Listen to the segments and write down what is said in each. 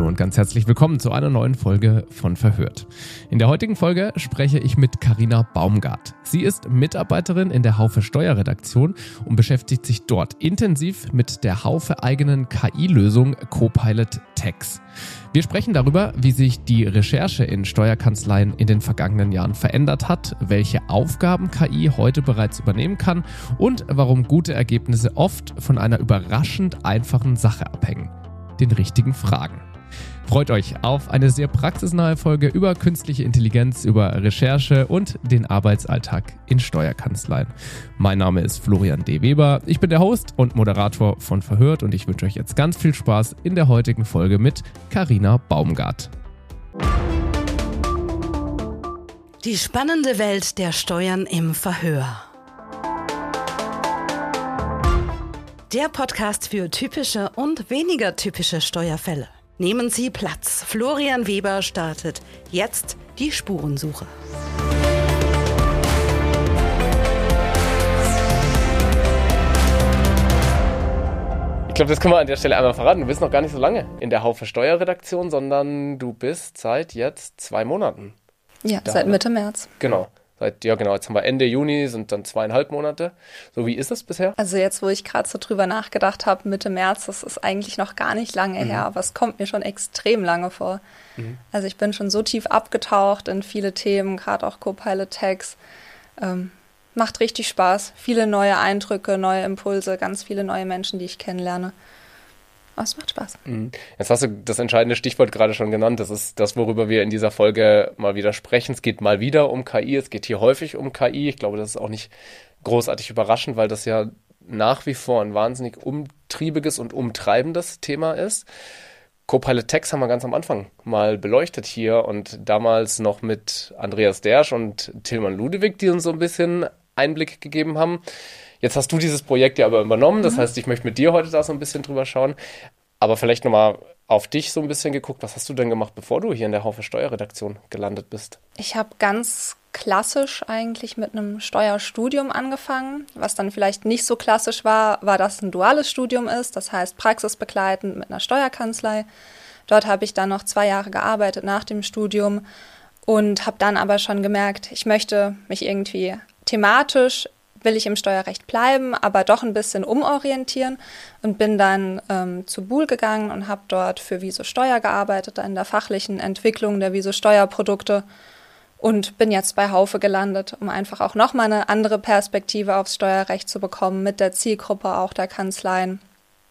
und ganz herzlich willkommen zu einer neuen Folge von Verhört. In der heutigen Folge spreche ich mit Carina Baumgart. Sie ist Mitarbeiterin in der Haufe Steuerredaktion und beschäftigt sich dort intensiv mit der Haufe eigenen KI-Lösung Copilot Tax. Wir sprechen darüber, wie sich die Recherche in Steuerkanzleien in den vergangenen Jahren verändert hat, welche Aufgaben KI heute bereits übernehmen kann und warum gute Ergebnisse oft von einer überraschend einfachen Sache abhängen: den richtigen Fragen. Freut euch auf eine sehr praxisnahe Folge über künstliche Intelligenz, über Recherche und den Arbeitsalltag in Steuerkanzleien. Mein Name ist Florian D. Weber, ich bin der Host und Moderator von Verhört und ich wünsche euch jetzt ganz viel Spaß in der heutigen Folge mit Carina Baumgart. Die spannende Welt der Steuern im Verhör. Der Podcast für typische und weniger typische Steuerfälle. Nehmen Sie Platz. Florian Weber startet jetzt die Spurensuche. Ich glaube, das können wir an der Stelle einmal verraten. Du bist noch gar nicht so lange in der Haufe Steuerredaktion, sondern du bist seit jetzt 2 Monaten. Ja, seit Mitte März. Genau. Jetzt haben wir Ende Juni, sind dann 2,5 Monate. So, wie ist das bisher? Also jetzt, wo ich gerade so drüber nachgedacht habe, Mitte März, das ist eigentlich noch gar nicht lange her, aber es kommt mir schon extrem lange vor. Also ich bin schon so tief abgetaucht in viele Themen, gerade auch Copilot Tax. Macht richtig Spaß. Viele neue Eindrücke, neue Impulse, ganz viele neue Menschen, die ich kennenlerne. Aber es macht Spaß. Jetzt hast du das entscheidende Stichwort gerade schon genannt. Das ist das, worüber wir in dieser Folge mal wieder sprechen. Es geht mal wieder um KI. Es geht hier häufig um KI. Ich glaube, das ist auch nicht großartig überraschend, weil das ja nach wie vor ein wahnsinnig umtriebiges und umtreibendes Thema ist. Copilot Tax haben wir ganz am Anfang mal beleuchtet hier und damals noch mit Andreas Dersch und Tilman Ludewig, die uns so ein bisschen Einblick gegeben haben. Jetzt hast du dieses Projekt ja aber übernommen, das heißt, ich möchte mit dir heute da so ein bisschen drüber schauen, aber vielleicht nochmal auf dich so ein bisschen geguckt. Was hast du denn gemacht, bevor du hier in der Haufe Steuerredaktion gelandet bist? Ich habe ganz klassisch eigentlich mit einem Steuerstudium angefangen. Was dann vielleicht nicht so klassisch war, dass es ein duales Studium ist, das heißt praxisbegleitend mit einer Steuerkanzlei. Dort habe ich dann noch 2 Jahre gearbeitet nach dem Studium und habe dann aber schon gemerkt, ich möchte mich irgendwie thematisch, will ich im Steuerrecht bleiben, aber doch ein bisschen umorientieren und bin dann zu Buhl gegangen und habe dort für Viso Steuer gearbeitet, in der fachlichen Entwicklung der Viso Steuerprodukte und bin jetzt bei Haufe gelandet, um einfach auch nochmal eine andere Perspektive aufs Steuerrecht zu bekommen, mit der Zielgruppe auch der Kanzleien.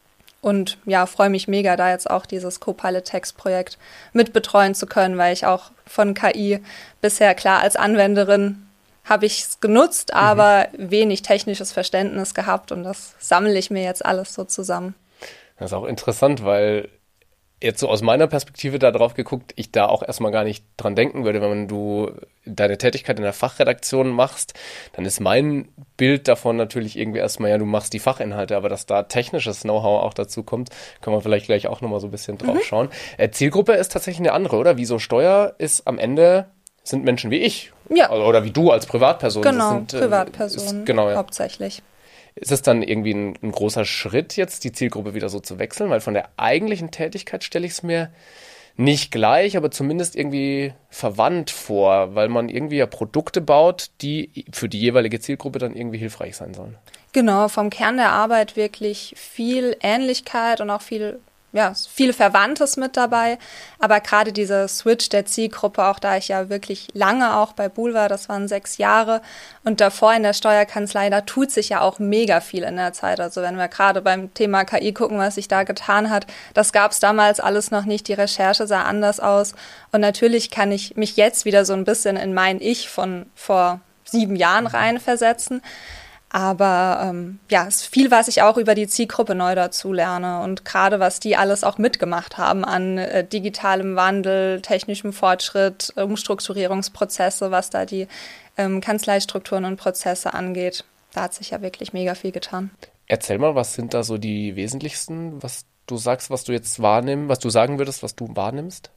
Und ja, freue mich mega, da jetzt auch dieses Copilot Tax Projekt mitbetreuen zu können, weil ich auch von KI bisher klar als Anwenderin habe ich es genutzt, aber wenig technisches Verständnis gehabt und das sammle ich mir jetzt alles so zusammen. Das ist auch interessant, weil jetzt so aus meiner Perspektive da drauf geguckt, ich da auch erstmal gar nicht dran denken würde, wenn du deine Tätigkeit in der Fachredaktion machst, dann ist mein Bild davon natürlich irgendwie erstmal, ja, du machst die Fachinhalte, aber dass da technisches Know-how auch dazu kommt, können wir vielleicht gleich auch nochmal so ein bisschen drauf schauen. Zielgruppe ist tatsächlich eine andere, oder? Viso Steuer ist am Ende, sind Menschen wie ich. Ja. Oder wie du als Privatperson. Genau, Privatpersonen hauptsächlich. Ist es dann irgendwie ein großer Schritt jetzt, die Zielgruppe wieder so zu wechseln? Weil von der eigentlichen Tätigkeit stelle ich es mir nicht gleich, aber zumindest irgendwie verwandt vor, weil man irgendwie ja Produkte baut, die für die jeweilige Zielgruppe dann irgendwie hilfreich sein sollen. Genau, vom Kern der Arbeit wirklich viel Ähnlichkeit und auch viel Verwandtes mit dabei, aber gerade dieser Switch der Zielgruppe, auch da ich ja wirklich lange auch bei Buhl war, das waren 6 Jahre und davor in der Steuerkanzlei, da tut sich ja auch mega viel in der Zeit, also wenn wir gerade beim Thema KI gucken, was sich da getan hat, das gab es damals alles noch nicht, die Recherche sah anders aus und natürlich kann ich mich jetzt wieder so ein bisschen in mein Ich von vor 7 Jahren reinversetzen. Aber es ist viel, was ich auch über die Zielgruppe neu dazu lerne und gerade was die alles auch mitgemacht haben an digitalem Wandel, technischem Fortschritt, Umstrukturierungsprozesse, was da die Kanzleistrukturen und Prozesse angeht. Da hat sich ja wirklich mega viel getan. Erzähl mal, was sind da so die wesentlichsten, was du sagst, was du jetzt wahrnimmst, was du sagen würdest, was du wahrnimmst?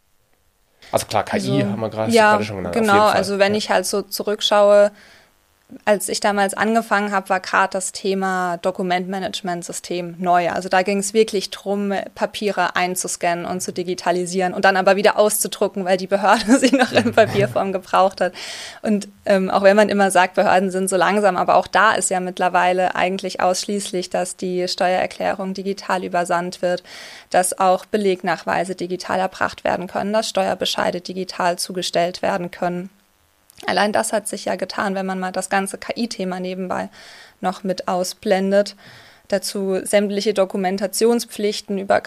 Also klar, KI haben wir gerade schon genannt. Genau, also wenn ich halt so zurückschaue, als ich damals angefangen habe, war gerade das Thema Dokumentmanagementsystem neu. Also da ging es wirklich drum, Papiere einzuscannen und zu digitalisieren und dann aber wieder auszudrucken, weil die Behörde sie noch in Papierform gebraucht hat. Und auch wenn man immer sagt, Behörden sind so langsam, aber auch da ist ja mittlerweile eigentlich ausschließlich, dass die Steuererklärung digital übersandt wird, dass auch Belegnachweise digital erbracht werden können, dass Steuerbescheide digital zugestellt werden können. Allein das hat sich ja getan, wenn man mal das ganze KI-Thema nebenbei noch mit ausblendet. Dazu sämtliche Dokumentationspflichten über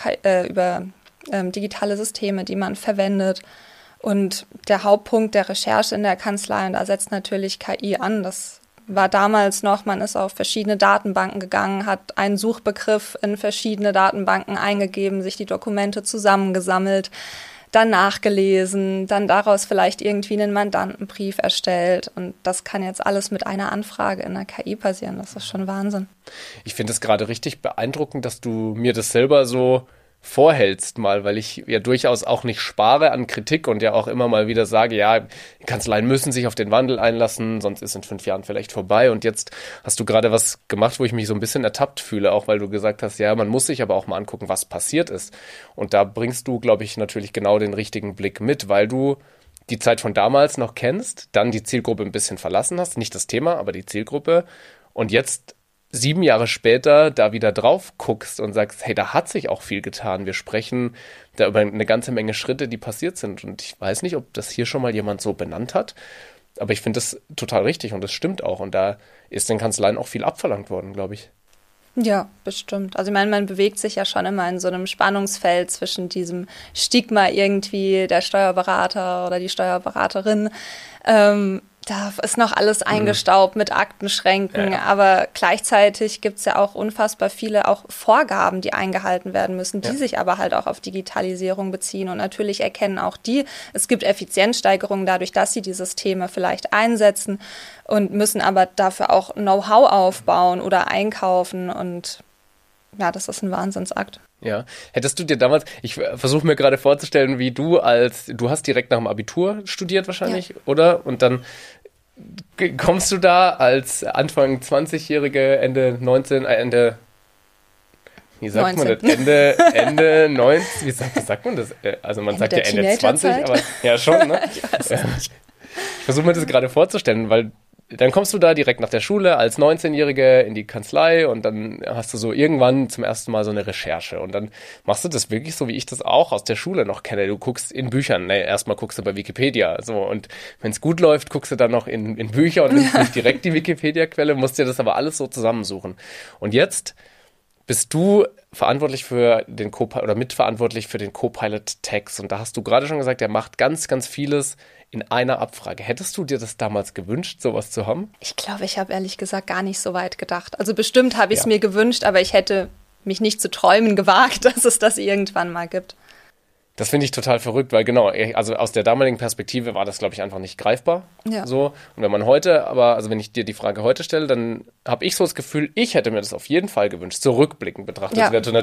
digitale Systeme, die man verwendet. Und der Hauptpunkt der Recherche in der Kanzlei, und da setzt natürlich KI an, das war damals noch, man ist auf verschiedene Datenbanken gegangen, hat einen Suchbegriff in verschiedene Datenbanken eingegeben, sich die Dokumente zusammengesammelt, dann nachgelesen, dann daraus vielleicht irgendwie einen Mandantenbrief erstellt. Und das kann jetzt alles mit einer Anfrage in der KI passieren. Das ist schon Wahnsinn. Ich finde es gerade richtig beeindruckend, dass du mir das selber so vorhältst mal, weil ich ja durchaus auch nicht spare an Kritik und ja auch immer mal wieder sage, ja, Kanzleien müssen sich auf den Wandel einlassen, sonst ist in 5 Jahren vielleicht vorbei. Und jetzt hast du gerade was gemacht, wo ich mich so ein bisschen ertappt fühle, auch weil du gesagt hast, ja, man muss sich aber auch mal angucken, was passiert ist. Und da bringst du, glaube ich, natürlich genau den richtigen Blick mit, weil du die Zeit von damals noch kennst, dann die Zielgruppe ein bisschen verlassen hast, nicht das Thema, aber die Zielgruppe, und jetzt 7 Jahre später da wieder drauf guckst und sagst, hey, da hat sich auch viel getan. Wir sprechen da über eine ganze Menge Schritte, die passiert sind. Und ich weiß nicht, ob das hier schon mal jemand so benannt hat, aber ich finde das total richtig und das stimmt auch. Und da ist den Kanzleien auch viel abverlangt worden, glaube ich. Ja, bestimmt. Also ich meine, man bewegt sich ja schon immer in so einem Spannungsfeld zwischen diesem Stigma irgendwie der Steuerberater oder die Steuerberaterin. Da ist noch alles eingestaubt mit Aktenschränken, aber gleichzeitig gibt es ja auch unfassbar viele auch Vorgaben, die eingehalten werden müssen, die sich aber halt auch auf Digitalisierung beziehen. Und natürlich erkennen auch die, es gibt Effizienzsteigerungen dadurch, dass sie die Systeme vielleicht einsetzen und müssen aber dafür auch Know-how aufbauen oder einkaufen. Und ja, das ist ein Wahnsinnsakt. Ja, hättest du dir damals, ich versuche mir gerade vorzustellen, wie du hast direkt nach dem Abitur studiert wahrscheinlich, oder? Und dann kommst du da als Anfang 20-Jährige, wie sagt 19. Man das? Ende 19, wie sagt man das? Also man sagt ja Ende 20, aber ja schon, ne? Ich weiß es nicht. Ich versuche mir das gerade vorzustellen, weil dann kommst du da direkt nach der Schule als 19-Jährige in die Kanzlei und dann hast du so irgendwann zum ersten Mal so eine Recherche und dann machst du das wirklich so, wie ich das auch aus der Schule noch kenne. Du guckst in Büchern, erstmal guckst du bei Wikipedia so und wenn es gut läuft, guckst du dann noch in Bücher und nimmst nicht direkt die Wikipedia-Quelle, musst dir das aber alles so zusammensuchen. Und jetzt bist du verantwortlich für den mitverantwortlich für den Copilot-Text und da hast du gerade schon gesagt, er macht ganz, ganz vieles in einer Abfrage. Hättest du dir das damals gewünscht, sowas zu haben? Ich glaube, ich habe ehrlich gesagt gar nicht so weit gedacht. Also bestimmt habe ich es mir gewünscht, aber ich hätte mich nicht zu träumen gewagt, dass es das irgendwann mal gibt. Das finde ich total verrückt, weil genau, also aus der damaligen Perspektive war das, glaube ich, einfach nicht greifbar. Ja. So. Und wenn man wenn ich dir die Frage heute stelle, dann habe ich so das Gefühl, ich hätte mir das auf jeden Fall gewünscht. Zurückblickend betrachtet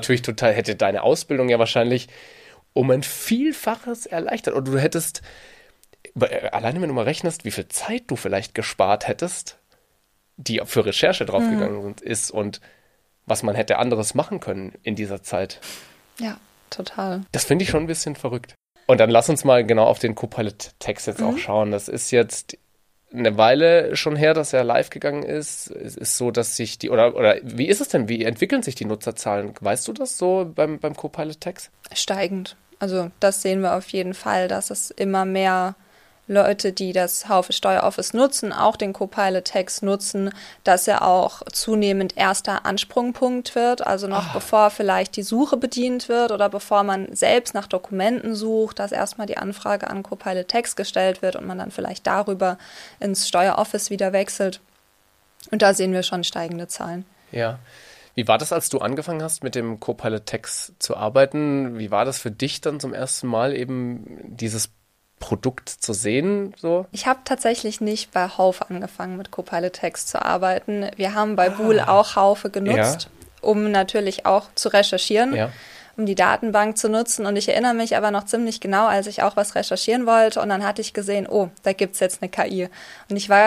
hätte deine Ausbildung ja wahrscheinlich um ein Vielfaches erleichtert. Und du hättest, alleine wenn du mal rechnest, wie viel Zeit du vielleicht gespart hättest, die für Recherche draufgegangen ist und was man hätte anderes machen können in dieser Zeit. Ja. Total. Das finde ich schon ein bisschen verrückt. Und dann lass uns mal genau auf den Copilot-Text jetzt auch schauen. Das ist jetzt eine Weile schon her, dass er live gegangen ist. Es ist so, dass sich oder wie ist es denn? Wie entwickeln sich die Nutzerzahlen? Weißt du das so beim Copilot-Text? Steigend. Also das sehen wir auf jeden Fall, dass es immer mehr Leute, die das Haufe Steueroffice nutzen, auch den Copilot-Text nutzen, dass er auch zunehmend erster Ansprungpunkt wird, also noch bevor vielleicht die Suche bedient wird oder bevor man selbst nach Dokumenten sucht, dass erstmal die Anfrage an Copilot-Text gestellt wird und man dann vielleicht darüber ins Steueroffice wieder wechselt. Und da sehen wir schon steigende Zahlen. Ja. Wie war das, als du angefangen hast, mit dem Copilot-Text zu arbeiten? Wie war das für dich dann zum ersten Mal eben dieses Produkt zu sehen? So? Ich habe tatsächlich nicht bei Haufe angefangen, mit Copilot-Text zu arbeiten. Wir haben bei Bool auch Haufe genutzt, um natürlich auch zu recherchieren, um die Datenbank zu nutzen. Und ich erinnere mich aber noch ziemlich genau, als ich auch was recherchieren wollte und dann hatte ich gesehen, da gibt es jetzt eine KI. Und ich war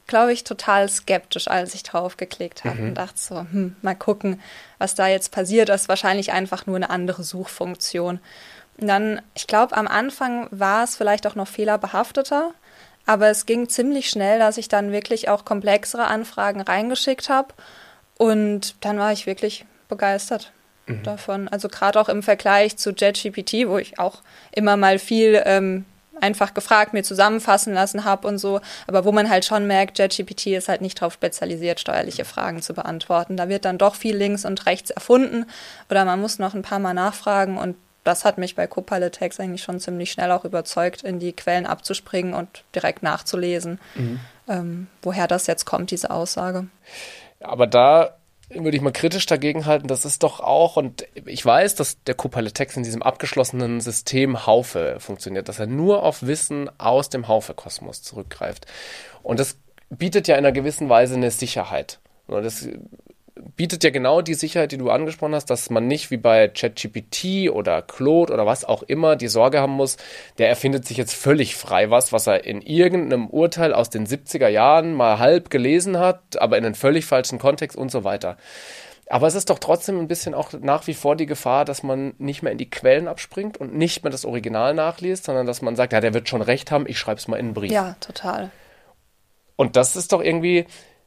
glaube ich, total skeptisch, als ich drauf geklickt habe und dachte so, mal gucken, was da jetzt passiert. Das ist wahrscheinlich einfach nur eine andere Suchfunktion. Und dann, ich glaube, am Anfang war es vielleicht auch noch fehlerbehafteter, aber es ging ziemlich schnell, dass ich dann wirklich auch komplexere Anfragen reingeschickt habe und dann war ich wirklich begeistert davon. Also gerade auch im Vergleich zu JetGPT, wo ich auch immer mal viel einfach gefragt, mir zusammenfassen lassen habe und so, aber wo man halt schon merkt, JetGPT ist halt nicht darauf spezialisiert, steuerliche Fragen zu beantworten. Da wird dann doch viel links und rechts erfunden oder man muss noch ein paar Mal nachfragen und das hat mich bei Copilot Text eigentlich schon ziemlich schnell auch überzeugt, in die Quellen abzuspringen und direkt nachzulesen, woher das jetzt kommt, diese Aussage. Aber da würde ich mal kritisch dagegen halten, das ist doch auch, und ich weiß, dass der Copilot Text in diesem abgeschlossenen System Haufe funktioniert, dass er nur auf Wissen aus dem Haufe-Kosmos zurückgreift. Und das bietet ja in einer gewissen Weise eine Sicherheit. Und das bietet ja genau die Sicherheit, die du angesprochen hast, dass man nicht wie bei ChatGPT oder Claude oder was auch immer die Sorge haben muss, der erfindet sich jetzt völlig frei was er in irgendeinem Urteil aus den 70er Jahren mal halb gelesen hat, aber in einem völlig falschen Kontext und so weiter. Aber es ist doch trotzdem ein bisschen auch nach wie vor die Gefahr, dass man nicht mehr in die Quellen abspringt und nicht mehr das Original nachliest, sondern dass man sagt, ja, der wird schon recht haben, ich schreibe es mal in einen Brief. Ja, total. Und das ist doch irgendwie...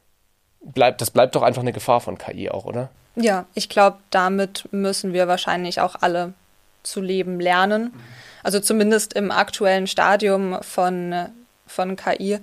Das bleibt doch einfach eine Gefahr von KI auch, oder? Ja, ich glaube, damit müssen wir wahrscheinlich auch alle zu leben lernen. Also zumindest im aktuellen Stadium von KI,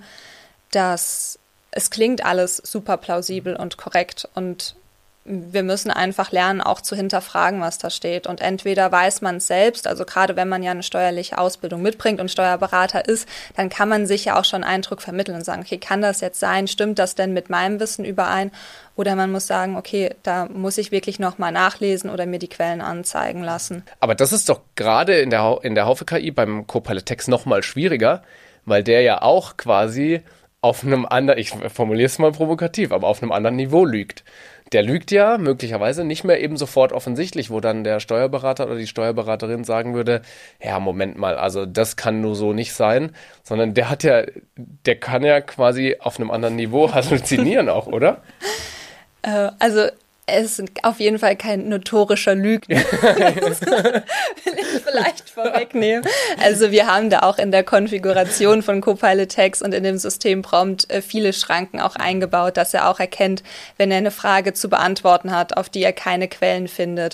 dass es klingt alles super plausibel und korrekt und wir müssen einfach lernen, auch zu hinterfragen, was da steht. Und entweder weiß man es selbst, also gerade wenn man ja eine steuerliche Ausbildung mitbringt und Steuerberater ist, dann kann man sich ja auch schon Eindruck vermitteln und sagen, okay, kann das jetzt sein? Stimmt das denn mit meinem Wissen überein? Oder man muss sagen, okay, da muss ich wirklich nochmal nachlesen oder mir die Quellen anzeigen lassen. Aber das ist doch gerade in der Haufe-KI beim Copilot Text nochmal schwieriger, weil der ja auch quasi auf einem anderen, ich formuliere es mal provokativ, aber auf einem anderen Niveau lügt. Der lügt ja möglicherweise nicht mehr eben sofort offensichtlich, wo dann der Steuerberater oder die Steuerberaterin sagen würde, ja, Moment mal, also das kann nur so nicht sein, sondern der kann ja quasi auf einem anderen Niveau halluzinieren auch, oder? Also es ist auf jeden Fall kein notorischer Lügner. Das will ich vielleicht vorwegnehmen. Also wir haben da auch in der Konfiguration von Copilot Text und in dem Systemprompt viele Schranken auch eingebaut, dass er auch erkennt, wenn er eine Frage zu beantworten hat, auf die er keine Quellen findet,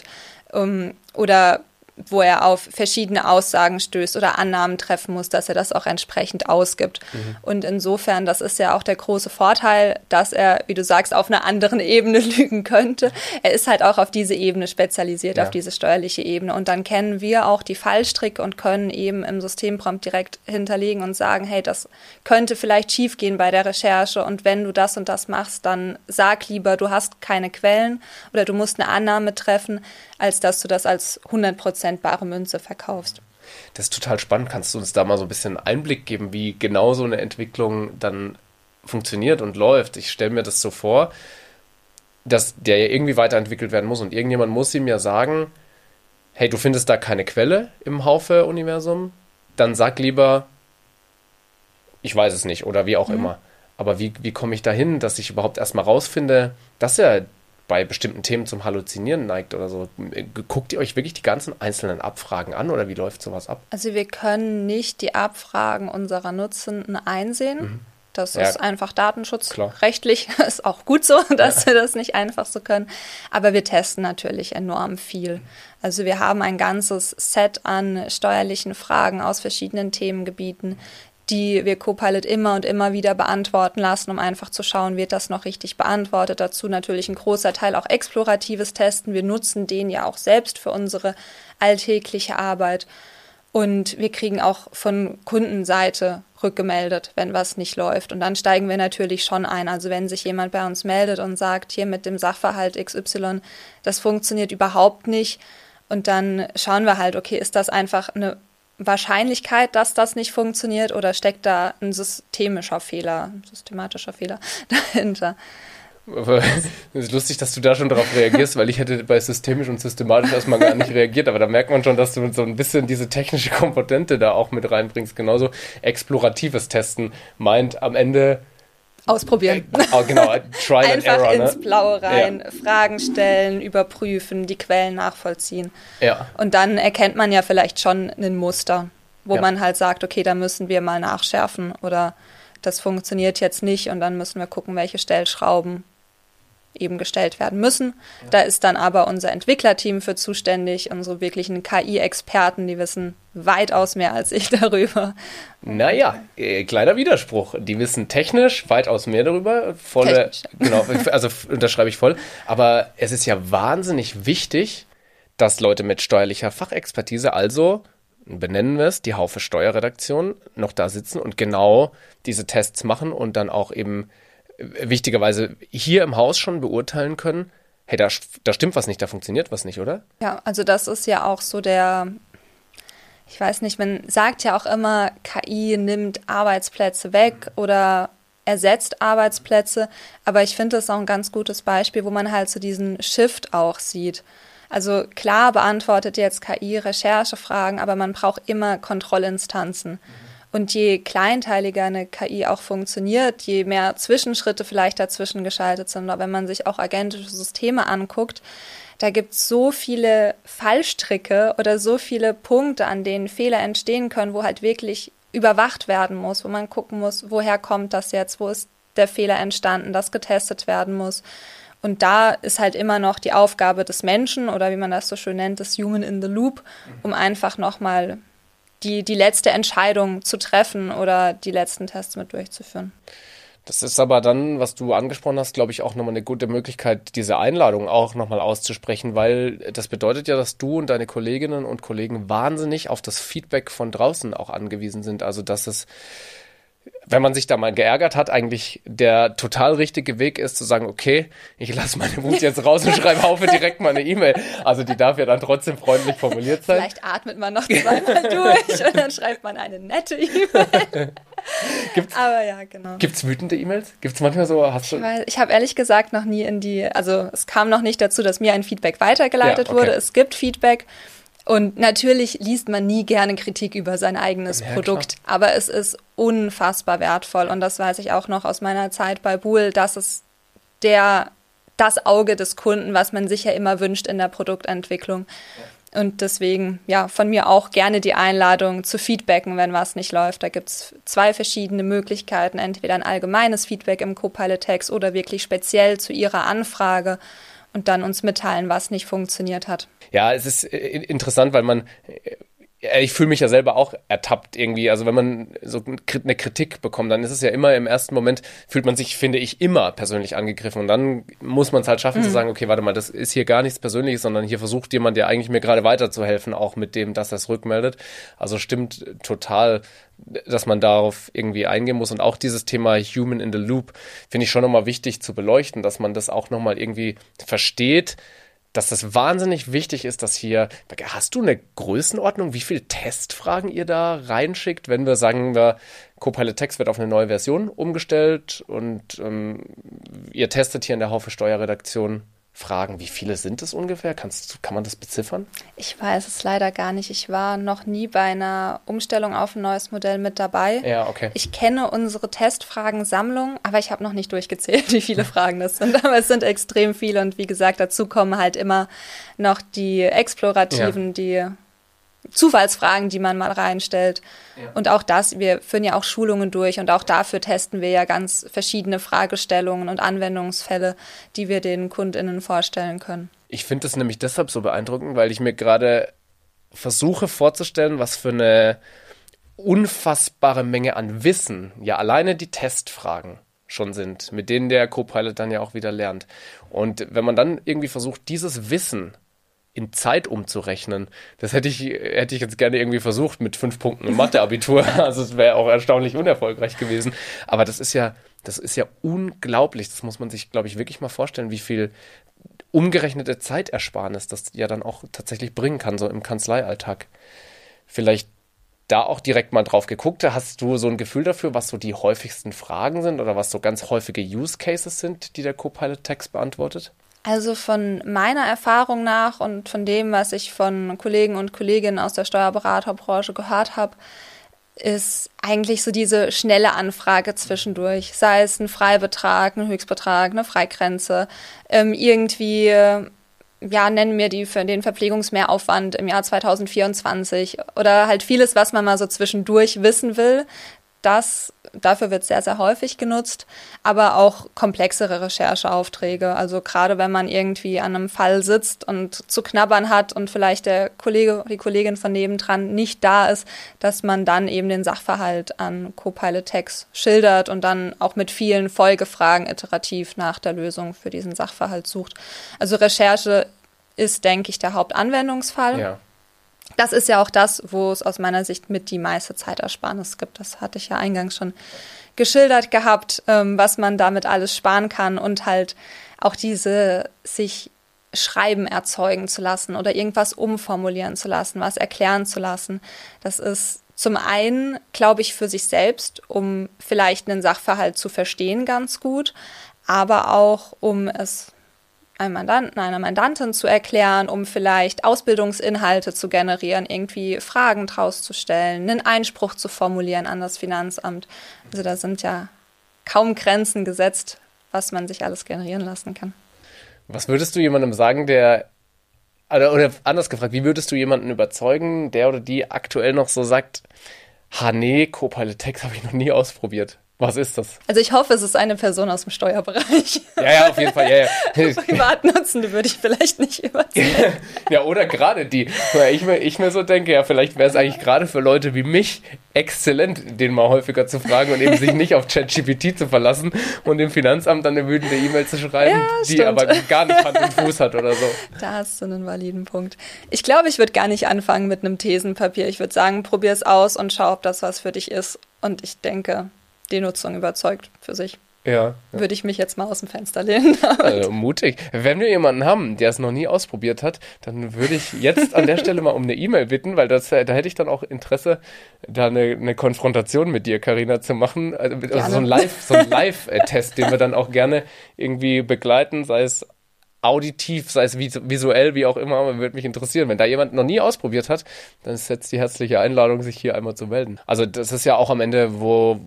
oder wo er auf verschiedene Aussagen stößt oder Annahmen treffen muss, dass er das auch entsprechend ausgibt. Und insofern, das ist ja auch der große Vorteil, dass er, wie du sagst, auf einer anderen Ebene lügen könnte. Er ist halt auch auf diese Ebene spezialisiert, auf diese steuerliche Ebene. Und dann kennen wir auch die Fallstricke und können eben im Systemprompt direkt hinterlegen und sagen, hey, das könnte vielleicht schiefgehen bei der Recherche und wenn du das und das machst, dann sag lieber, du hast keine Quellen oder du musst eine Annahme treffen, als dass du das als 100% bare Münze verkaufst. Das ist total spannend. Kannst du uns da mal so ein bisschen Einblick geben, wie genau so eine Entwicklung dann funktioniert und läuft? Ich stelle mir das so vor, dass der ja irgendwie weiterentwickelt werden muss und irgendjemand muss ihm ja sagen, hey, du findest da keine Quelle im Haufe-Universum, dann sag lieber, ich weiß es nicht oder wie auch immer. Aber wie komme ich da hin, dass ich überhaupt erstmal rausfinde, dass er bei bestimmten Themen zum Halluzinieren neigt oder so? Guckt ihr euch wirklich die ganzen einzelnen Abfragen an oder wie läuft sowas ab? Also wir können nicht die Abfragen unserer Nutzenden einsehen. Das ist einfach datenschutzrechtlich, ist auch gut so, dass wir das nicht einfach so können. Aber wir testen natürlich enorm viel. Also wir haben ein ganzes Set an steuerlichen Fragen aus verschiedenen Themengebieten, die wir Copilot immer und immer wieder beantworten lassen, um einfach zu schauen, wird das noch richtig beantwortet. Dazu natürlich ein großer Teil auch exploratives Testen. Wir nutzen den ja auch selbst für unsere alltägliche Arbeit. Und wir kriegen auch von Kundenseite rückgemeldet, wenn was nicht läuft. Und dann steigen wir natürlich schon ein. Also wenn sich jemand bei uns meldet und sagt, hier mit dem Sachverhalt XY, das funktioniert überhaupt nicht. Und dann schauen wir halt, okay, ist das einfach eine Wahrscheinlichkeit, dass das nicht funktioniert oder steckt da ein systematischer Fehler dahinter? Es ist lustig, dass du da schon darauf reagierst, weil ich hätte bei systemisch und systematisch erstmal gar nicht reagiert, aber da merkt man schon, dass du so ein bisschen diese technische Komponente da auch mit reinbringst. Genauso exploratives Testen meint am Ende Ausprobieren. Genau, Trial and Einfach Error. ins Ne? Blaue rein, Fragen stellen, überprüfen, die Quellen nachvollziehen. Ja. Und dann erkennt man ja vielleicht schon ein Muster, wo Ja. man halt sagt, okay, da müssen wir mal nachschärfen oder das funktioniert jetzt nicht und dann müssen wir gucken, welche Stellschrauben eben gestellt werden müssen. Ja. Da ist dann aber unser Entwicklerteam für zuständig, unsere wirklichen KI-Experten, die wissen weitaus mehr als ich darüber. Naja, kleiner Widerspruch. Die wissen technisch weitaus mehr darüber. Technisch. Genau, also unterschreibe ich voll. Aber es ist ja wahnsinnig wichtig, dass Leute mit steuerlicher Fachexpertise, also benennen wir es, die Haufe Steuerredaktion, noch da sitzen und genau diese Tests machen und dann auch eben wichtigerweise hier im Haus schon beurteilen können, hey, da stimmt was nicht, da funktioniert was nicht, oder? Ja, also das ist ja auch so ich weiß nicht, man sagt ja auch immer, KI nimmt Arbeitsplätze weg oder ersetzt Arbeitsplätze, aber ich finde das ist auch ein ganz gutes Beispiel, wo man halt so diesen Shift auch sieht. Also klar beantwortet jetzt KI Recherchefragen, aber man braucht immer Kontrollinstanzen. Und je kleinteiliger eine KI auch funktioniert, je mehr Zwischenschritte vielleicht dazwischen geschaltet sind, oder wenn man sich auch agentische Systeme anguckt, da gibt es so viele Fallstricke oder so viele Punkte, an denen Fehler entstehen können, wo halt wirklich überwacht werden muss, wo man gucken muss, woher kommt das jetzt, wo ist der Fehler entstanden, das getestet werden muss. Und da ist halt immer noch die Aufgabe des Menschen oder wie man das so schön nennt, des Human in the Loop, um einfach nochmal die letzte Entscheidung zu treffen oder die letzten Tests mit durchzuführen. Das ist aber dann, was du angesprochen hast, glaube ich, auch nochmal eine gute Möglichkeit, diese Einladung auch nochmal auszusprechen, weil das bedeutet ja, dass du und deine Kolleginnen und Kollegen wahnsinnig auf das Feedback von draußen auch angewiesen sind. Also, dass es, wenn man sich da mal geärgert hat, eigentlich der total richtige Weg ist, zu sagen, okay, ich lasse meine Wut jetzt raus und schreibe Haufe direkt mal eine E-Mail. Also die darf ja dann trotzdem freundlich formuliert sein. Vielleicht atmet man noch zweimal durch und dann schreibt man eine nette E-Mail. Aber ja, genau. Gibt's wütende E-Mails? Gibt's manchmal so? Ich habe ehrlich gesagt noch nie also es kam noch nicht dazu, dass mir ein Feedback weitergeleitet wurde. Es gibt Feedback. Und natürlich liest man nie gerne Kritik über sein eigenes Produkt, aber es ist unfassbar wertvoll und das weiß ich auch noch aus meiner Zeit bei Buhl, dass es das Auge des Kunden, was man sich ja immer wünscht in der Produktentwicklung. Ja. Und deswegen, ja, von mir auch gerne die Einladung zu feedbacken, wenn was nicht läuft. Da gibt es 2 verschiedene Möglichkeiten, entweder ein allgemeines Feedback im Copilot-Text oder wirklich speziell zu Ihrer Anfrage und dann uns mitteilen, was nicht funktioniert hat. Ja, es ist interessant, weil ich fühle mich ja selber auch ertappt irgendwie. Also wenn man so eine Kritik bekommt, dann ist es ja immer im ersten Moment, fühlt man sich, finde ich, immer persönlich angegriffen. Und dann muss man es halt schaffen zu sagen, okay, warte mal, das ist hier gar nichts Persönliches, sondern hier versucht jemand, der eigentlich mir gerade weiterzuhelfen, auch mit dem, dass er es rückmeldet. Also stimmt total, dass man darauf irgendwie eingehen muss. Und auch dieses Thema Human in the Loop finde ich schon nochmal wichtig zu beleuchten, dass man das auch nochmal irgendwie versteht, dass das wahnsinnig wichtig ist, dass hier, hast du eine Größenordnung, wie viele Testfragen ihr da reinschickt, wenn wir sagen, Copilot Text wird auf eine neue Version umgestellt und ihr testet hier in der Haufe Steuerredaktion Fragen. Wie viele sind es ungefähr? Kann man das beziffern? Ich weiß es leider gar nicht. Ich war noch nie bei einer Umstellung auf ein neues Modell mit dabei. Ja, okay. Ich kenne unsere Testfragensammlung, aber ich habe noch nicht durchgezählt, wie viele Fragen das sind. Aber es sind extrem viele und wie gesagt, dazu kommen halt immer noch die explorativen, die Zufallsfragen, die man mal reinstellt. Ja. Und auch wir führen ja auch Schulungen durch und auch dafür testen wir ja ganz verschiedene Fragestellungen und Anwendungsfälle, die wir den KundInnen vorstellen können. Ich finde das nämlich deshalb so beeindruckend, weil ich mir gerade versuche vorzustellen, was für eine unfassbare Menge an Wissen ja alleine die Testfragen schon sind, mit denen der Copilot dann ja auch wieder lernt. Und wenn man dann irgendwie versucht, dieses Wissen in Zeit umzurechnen. Das hätte ich jetzt gerne irgendwie versucht mit 5 Punkten im Mathe-Abitur. Also es wäre auch erstaunlich unerfolgreich gewesen. Aber das ist ja unglaublich. Das muss man sich, glaube ich, wirklich mal vorstellen, wie viel umgerechnete Zeitersparnis das ja dann auch tatsächlich bringen kann, so im Kanzleialltag. Vielleicht da auch direkt mal drauf geguckt. Hast du so ein Gefühl dafür, was so die häufigsten Fragen sind oder was so ganz häufige Use Cases sind, die der Copilot Text beantwortet? Also von meiner Erfahrung nach und von dem, was ich von Kollegen und Kolleginnen aus der Steuerberaterbranche gehört habe, ist eigentlich so diese schnelle Anfrage zwischendurch. Sei es ein Freibetrag, ein Höchstbetrag, eine Freigrenze, irgendwie, nennen wir für den Verpflegungsmehraufwand im Jahr 2024 oder halt vieles, was man mal so zwischendurch wissen will. Dafür wird sehr, sehr häufig genutzt, aber auch komplexere Rechercheaufträge. Also gerade wenn man irgendwie an einem Fall sitzt und zu knabbern hat und vielleicht der Kollege, die Kollegin von nebendran nicht da ist, dass man dann eben den Sachverhalt an Copilot-Text schildert und dann auch mit vielen Folgefragen iterativ nach der Lösung für diesen Sachverhalt sucht. Also Recherche ist, denke ich, der Hauptanwendungsfall. Ja. Das ist ja auch das, wo es aus meiner Sicht mit die meiste Zeitersparnis gibt. Das hatte ich ja eingangs schon geschildert gehabt, was man damit alles sparen kann und halt auch diese sich Schreiben erzeugen zu lassen oder irgendwas umformulieren zu lassen, was erklären zu lassen. Das ist zum einen, glaube ich, für sich selbst, um vielleicht einen Sachverhalt zu verstehen, ganz gut, aber auch, um es einem Mandanten, einer Mandantin zu erklären, um vielleicht Ausbildungsinhalte zu generieren, irgendwie Fragen draus zu stellen, einen Einspruch zu formulieren an das Finanzamt. Also da sind ja kaum Grenzen gesetzt, was man sich alles generieren lassen kann. Was würdest du jemandem sagen, oder anders gefragt, wie würdest du jemanden überzeugen, der oder die aktuell noch so sagt, nee, Copilot-Text habe ich noch nie ausprobiert? Was ist das? Also ich hoffe, es ist eine Person aus dem Steuerbereich. Ja, auf jeden Fall, ja. Privatnutzende würde ich vielleicht nicht überzeugen. Ja, oder gerade die. Weil ich mir so denke, ja, vielleicht wäre es eigentlich gerade für Leute wie mich exzellent, den mal häufiger zu fragen und eben sich nicht auf ChatGPT zu verlassen und dem Finanzamt dann eine wütende E-Mail zu schreiben, die aber gar nicht Hand und Fuß hat oder so. Da hast du einen validen Punkt. Ich glaube, ich würde gar nicht anfangen mit einem Thesenpapier. Ich würde sagen, probier es aus und schau, ob das was für dich ist. Und ich denke, die Nutzung überzeugt für sich. Ja. Würde ich mich jetzt mal aus dem Fenster lehnen. Also mutig. Wenn wir jemanden haben, der es noch nie ausprobiert hat, dann würde ich jetzt an der Stelle mal um eine E-Mail bitten, weil da hätte ich dann auch Interesse, da eine Konfrontation mit dir, Carina, zu machen. Also so ein Live-Test, den wir dann auch gerne irgendwie begleiten, sei es auditiv, sei es visuell, wie auch immer, würde mich interessieren. Wenn da jemand noch nie ausprobiert hat, dann ist jetzt die herzliche Einladung, sich hier einmal zu melden. Also das ist ja auch am Ende, wo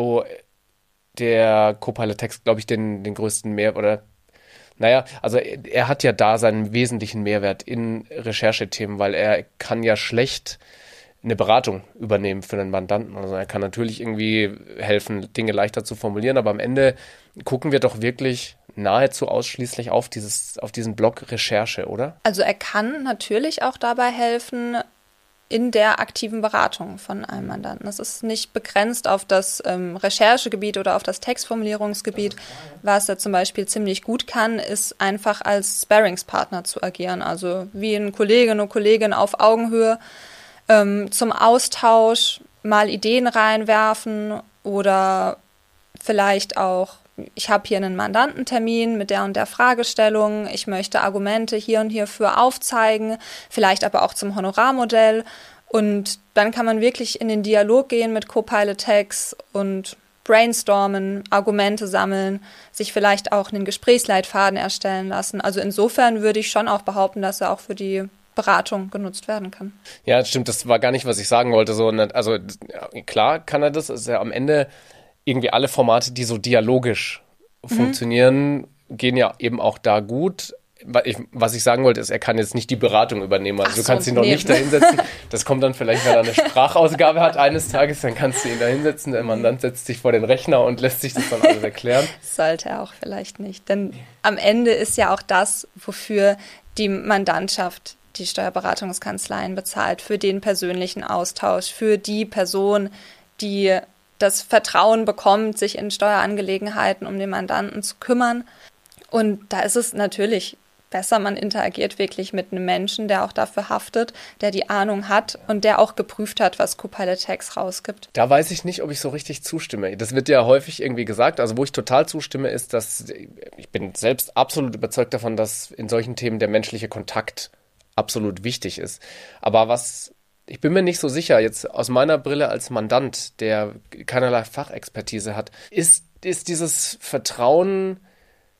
der Copilot-Text, glaube ich, den größten also er hat ja da seinen wesentlichen Mehrwert in Recherchethemen, weil er kann ja schlecht eine Beratung übernehmen für einen Mandanten. Also er kann natürlich irgendwie helfen, Dinge leichter zu formulieren, aber am Ende gucken wir doch wirklich nahezu ausschließlich auf diesen Block Recherche, oder? Also er kann natürlich auch dabei helfen in der aktiven Beratung von einem Mandanten. Es ist nicht begrenzt auf das Recherchegebiet oder auf das Textformulierungsgebiet. Was er zum Beispiel ziemlich gut kann, ist einfach als Sparringspartner zu agieren. Also wie ein Kollege, eine Kollegin auf Augenhöhe zum Austausch mal Ideen reinwerfen oder vielleicht auch, ich habe hier einen Mandantentermin mit der und der Fragestellung, ich möchte Argumente hier und hierfür aufzeigen, vielleicht aber auch zum Honorarmodell, und dann kann man wirklich in den Dialog gehen mit Copilot-Text und brainstormen, Argumente sammeln, sich vielleicht auch einen Gesprächsleitfaden erstellen lassen. Also insofern würde ich schon auch behaupten, dass er auch für die Beratung genutzt werden kann. Ja, stimmt, das war gar nicht, was ich sagen wollte. Also klar kann er das, ist ja am Ende irgendwie alle Formate, die so dialogisch funktionieren, gehen ja eben auch da gut. Was ich sagen wollte, ist, er kann jetzt nicht die Beratung übernehmen. Also du kannst ihn noch nicht da hinsetzen. Das kommt dann vielleicht, wenn er eine Sprachausgabe hat eines Tages, dann kannst du ihn da hinsetzen. Der Mandant setzt sich vor den Rechner und lässt sich das dann alles erklären. Sollte er auch vielleicht nicht. Denn am Ende ist ja auch das, wofür die Mandantschaft die Steuerberatungskanzleien bezahlt, für den persönlichen Austausch, für die Person, die das Vertrauen bekommt, sich in Steuerangelegenheiten um den Mandanten zu kümmern. Und da ist es natürlich besser, man interagiert wirklich mit einem Menschen, der auch dafür haftet, der die Ahnung hat und der auch geprüft hat, was Copilot-Text rausgibt. Da weiß ich nicht, ob ich so richtig zustimme. Das wird ja häufig irgendwie gesagt. Also wo ich total zustimme, ist, dass ich bin selbst absolut überzeugt davon, dass in solchen Themen der menschliche Kontakt absolut wichtig ist. Aber ich bin mir nicht so sicher, jetzt aus meiner Brille als Mandant, der keinerlei Fachexpertise hat, ist dieses Vertrauen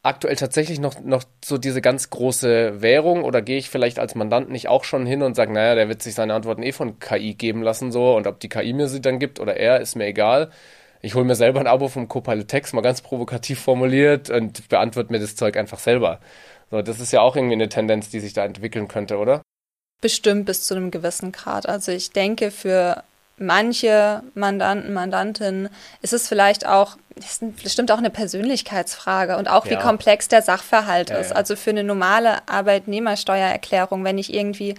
aktuell tatsächlich noch so diese ganz große Währung, oder gehe ich vielleicht als Mandant nicht auch schon hin und sage, naja, der wird sich seine Antworten von KI geben lassen, so, und ob die KI mir sie dann gibt oder er, ist mir egal. Ich hole mir selber ein Abo vom Copilot Text, mal ganz provokativ formuliert, und beantworte mir das Zeug einfach selber. So, das ist ja auch irgendwie eine Tendenz, die sich da entwickeln könnte, oder? Bestimmt bis zu einem gewissen Grad. Also ich denke, für manche Mandanten, Mandantinnen ist es vielleicht auch, ist bestimmt auch eine Persönlichkeitsfrage und auch wie komplex der Sachverhalt ist. Also für eine normale Arbeitnehmersteuererklärung, wenn ich irgendwie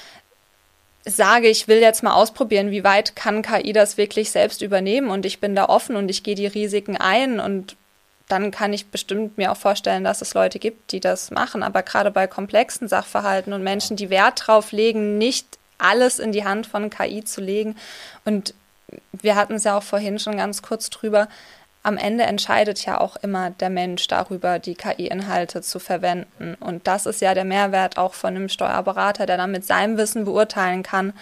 sage, ich will jetzt mal ausprobieren, wie weit kann KI das wirklich selbst übernehmen, und ich bin da offen und ich gehe die Risiken ein, und dann kann ich bestimmt mir auch vorstellen, dass es Leute gibt, die das machen. Aber gerade bei komplexen Sachverhalten und Menschen, die Wert drauf legen, nicht alles in die Hand von KI zu legen. Und wir hatten es ja auch vorhin schon ganz kurz drüber, am Ende entscheidet ja auch immer der Mensch darüber, die KI-Inhalte zu verwenden. Und das ist ja der Mehrwert auch von einem Steuerberater, der dann mit seinem Wissen beurteilen kann,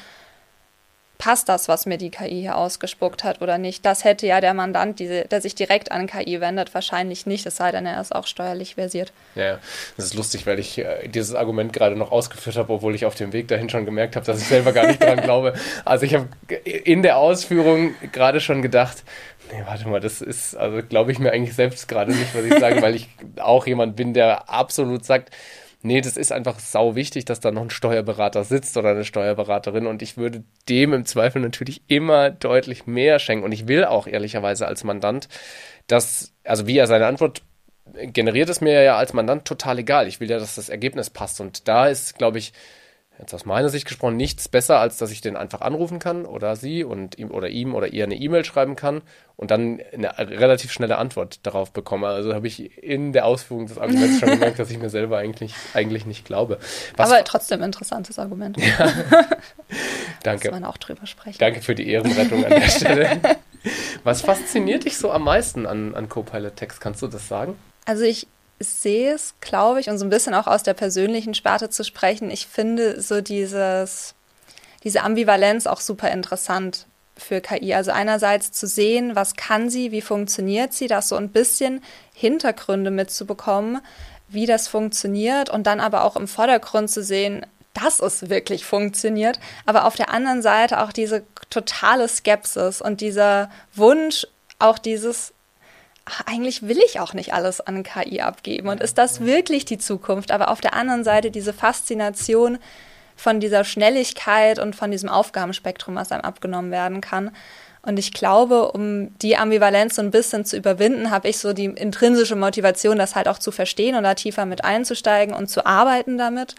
passt das, was mir die KI hier ausgespuckt hat oder nicht. Das hätte ja der Mandant, der sich direkt an KI wendet, wahrscheinlich nicht, es sei denn, er ist auch steuerlich versiert. Ja, das ist lustig, weil ich dieses Argument gerade noch ausgeführt habe, obwohl ich auf dem Weg dahin schon gemerkt habe, dass ich selber gar nicht dran glaube. Also ich habe in der Ausführung gerade schon gedacht, nee, warte mal, das ist, also glaube ich mir eigentlich selbst gerade nicht, was ich sage, weil ich auch jemand bin, der absolut sagt, nee, das ist einfach sau wichtig, dass da noch ein Steuerberater sitzt oder eine Steuerberaterin, und ich würde dem im Zweifel natürlich immer deutlich mehr schenken, und ich will auch ehrlicherweise als Mandant, dass, also wie er seine Antwort generiert, ist mir ja als Mandant total egal. Ich will ja, dass das Ergebnis passt, und da ist, glaube ich, jetzt aus meiner Sicht gesprochen, nichts besser, als dass ich den einfach anrufen kann oder sie und ihm oder ihr eine E-Mail schreiben kann und dann eine relativ schnelle Antwort darauf bekomme. Also habe ich in der Ausführung des Arguments schon gemerkt, dass ich mir selber eigentlich nicht glaube. Aber trotzdem interessantes Argument. Ja. Danke. Muss man auch drüber sprechen. Danke für die Ehrenrettung an der Stelle. Was fasziniert dich so am meisten an Copilot Text? Kannst du das sagen? Also ich sehe es, glaube ich, und so ein bisschen auch aus der persönlichen Sparte zu sprechen, ich finde so diese Ambivalenz auch super interessant für KI. Also einerseits zu sehen, was kann sie, wie funktioniert sie, das so ein bisschen Hintergründe mitzubekommen, wie das funktioniert, und dann aber auch im Vordergrund zu sehen, dass es wirklich funktioniert, aber auf der anderen Seite auch diese totale Skepsis und dieser Wunsch, auch dieses eigentlich will ich auch nicht alles an KI abgeben, und ist das wirklich die Zukunft? Aber auf der anderen Seite diese Faszination von dieser Schnelligkeit und von diesem Aufgabenspektrum, was einem abgenommen werden kann. Und ich glaube, um die Ambivalenz so ein bisschen zu überwinden, habe ich so die intrinsische Motivation, das halt auch zu verstehen und da tiefer mit einzusteigen und zu arbeiten damit.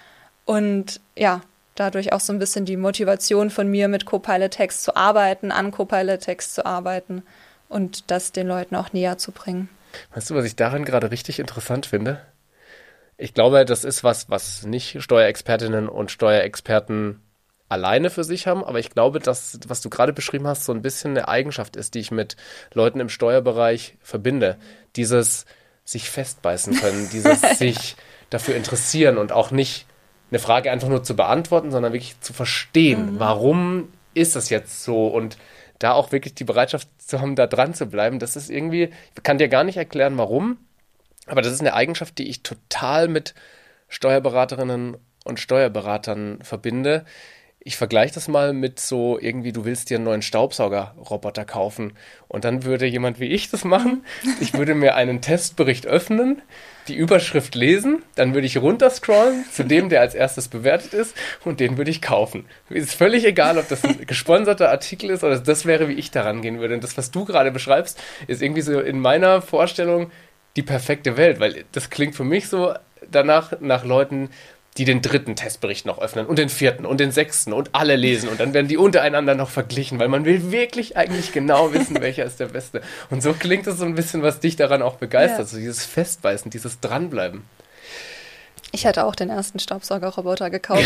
Und ja, dadurch auch so ein bisschen die Motivation von mir, mit Copilot Text zu arbeiten, an Copilot Text zu arbeiten und das den Leuten auch näher zu bringen. Weißt du, was ich daran gerade richtig interessant finde? Ich glaube, das ist was nicht Steuerexpertinnen und Steuerexperten alleine für sich haben, aber ich glaube, dass, was du gerade beschrieben hast, so ein bisschen eine Eigenschaft ist, die ich mit Leuten im Steuerbereich verbinde. Dieses sich festbeißen können, dieses sich dafür interessieren und auch nicht eine Frage einfach nur zu beantworten, sondern wirklich zu verstehen, warum ist das jetzt so, und da auch wirklich die Bereitschaft zu haben, da dran zu bleiben. Das ist irgendwie, ich kann dir gar nicht erklären, warum, aber das ist eine Eigenschaft, die ich total mit Steuerberaterinnen und Steuerberatern verbinde. Ich vergleiche das mal mit so irgendwie, du willst dir einen neuen Staubsaugerroboter kaufen, und dann würde jemand wie ich das machen. Ich würde mir einen Testbericht öffnen, die Überschrift lesen, dann würde ich runterscrollen zu dem, der als erstes bewertet ist, und den würde ich kaufen. Ist völlig egal, ob das ein gesponserter Artikel ist oder das wäre, wie ich daran gehen würde. Und das, was du gerade beschreibst, ist irgendwie so in meiner Vorstellung die perfekte Welt, weil das klingt für mich so danach nach Leuten, die den 3. Testbericht noch öffnen und den 4. und den 6. und alle lesen, und dann werden die untereinander noch verglichen, weil man will wirklich eigentlich genau wissen, welcher ist der Beste. Und so klingt es so ein bisschen, was dich daran auch begeistert, so dieses Festbeißen, dieses Dranbleiben. Ich hätte auch den ersten Staubsaugerroboter gekauft.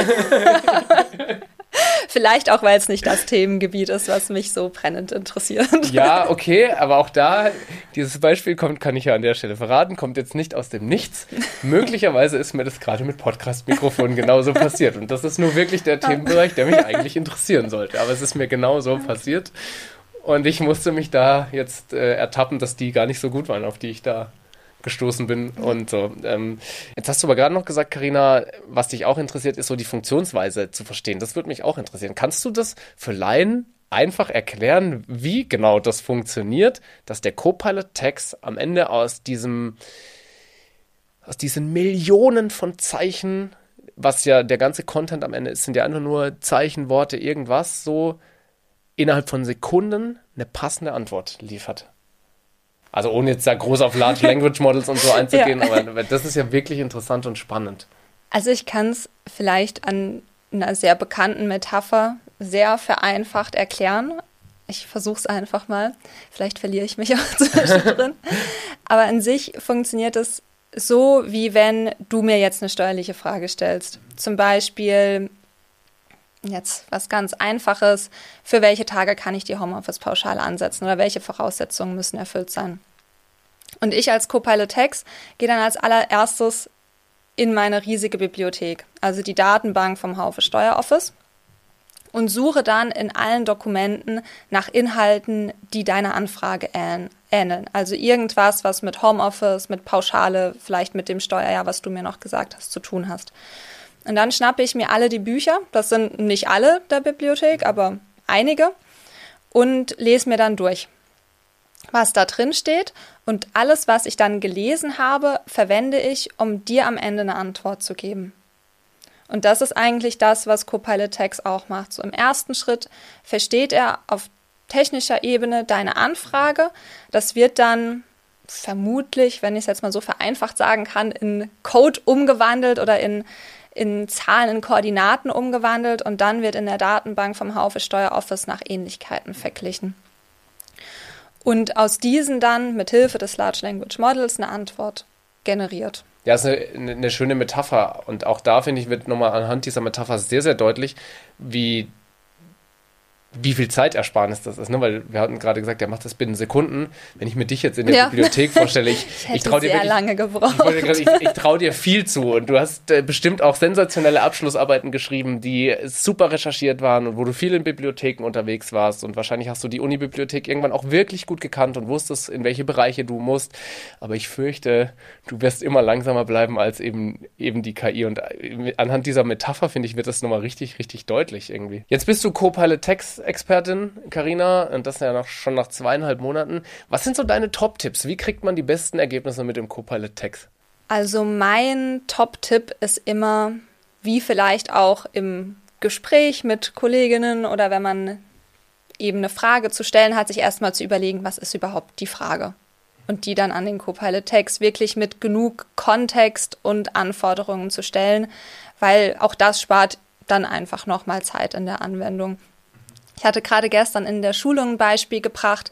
Vielleicht auch, weil es nicht das Themengebiet ist, was mich so brennend interessiert. Ja, okay, aber auch da, dieses Beispiel kann ich ja an der Stelle verraten, kommt jetzt nicht aus dem Nichts. Möglicherweise ist mir das gerade mit Podcast-Mikrofonen genauso passiert. Und das ist nur wirklich der Themenbereich, der mich eigentlich interessieren sollte. Aber es ist mir genauso passiert. Und ich musste mich da jetzt ertappen, dass die gar nicht so gut waren, auf die ich da gestoßen bin und so. Jetzt hast du aber gerade noch gesagt, Carina, was dich auch interessiert, ist so die Funktionsweise zu verstehen. Das würde mich auch interessieren. Kannst du das für Laien einfach erklären, wie genau das funktioniert, dass der Copilot-Text am Ende aus diesen Millionen von Zeichen, was ja der ganze Content am Ende ist, sind ja einfach nur Zeichen, Worte, irgendwas, so innerhalb von Sekunden eine passende Antwort liefert? Also ohne jetzt da groß auf Large Language Models und so einzugehen, ja. Aber das ist ja wirklich interessant und spannend. Also ich kann es vielleicht an einer sehr bekannten Metapher sehr vereinfacht erklären. Ich versuche es einfach mal. Vielleicht verliere ich mich auch zwischendrin. Aber an sich funktioniert es so, wie wenn du mir jetzt eine steuerliche Frage stellst. Zum Beispiel, jetzt was ganz Einfaches, für welche Tage kann ich die Homeoffice-Pauschale ansetzen oder welche Voraussetzungen müssen erfüllt sein? Und ich als Copilot-Text gehe dann als allererstes in meine riesige Bibliothek, also die Datenbank vom Haufe Steueroffice, und suche dann in allen Dokumenten nach Inhalten, die deiner Anfrage ähneln. Also irgendwas, was mit Homeoffice, mit Pauschale, vielleicht mit dem Steuerjahr, was du mir noch gesagt hast, zu tun hast. Und dann schnappe ich mir alle die Bücher, das sind nicht alle der Bibliothek, aber einige, und lese mir dann durch, was da drin steht. Und alles, was ich dann gelesen habe, verwende ich, um dir am Ende eine Antwort zu geben. Und das ist eigentlich das, was Copilot-Text auch macht. So im ersten Schritt versteht er auf technischer Ebene deine Anfrage. Das wird dann vermutlich, wenn ich es jetzt mal so vereinfacht sagen kann, in Code umgewandelt oder in Zahlen, in Koordinaten umgewandelt, und dann wird in der Datenbank vom Haufe Steueroffice nach Ähnlichkeiten verglichen. Und aus diesen dann mit Hilfe des Large Language Models eine Antwort generiert. Ja, ist eine schöne Metapher. Und auch da, finde ich, wird nochmal anhand dieser Metapher sehr, sehr deutlich, wie viel Zeitersparnis das ist, ne? Weil wir hatten gerade gesagt, der macht das binnen Sekunden. Wenn ich mir dich jetzt in der Bibliothek vorstelle, ich traue dir sehr lange gebraucht. Ich traue dir viel zu, und du hast bestimmt auch sensationelle Abschlussarbeiten geschrieben, die super recherchiert waren und wo du viel in Bibliotheken unterwegs warst, und wahrscheinlich hast du die Unibibliothek irgendwann auch wirklich gut gekannt und wusstest, in welche Bereiche du musst. Aber ich fürchte, du wirst immer langsamer bleiben als eben die KI, und anhand dieser Metapher, finde ich, wird das nochmal richtig, richtig deutlich irgendwie. Jetzt bist du Copilot-Text-Expertin, Carina, und das ja schon nach 2,5 Monaten. Was sind so deine Top-Tipps? Wie kriegt man die besten Ergebnisse mit dem Copilot-Text? Also mein Top-Tipp ist immer, wie vielleicht auch im Gespräch mit Kolleginnen oder wenn man eben eine Frage zu stellen hat, sich erstmal zu überlegen, was ist überhaupt die Frage? Und die dann an den Copilot-Text wirklich mit genug Kontext und Anforderungen zu stellen, weil auch das spart dann einfach nochmal Zeit in der Anwendung. Ich hatte gerade gestern in der Schulung ein Beispiel gebracht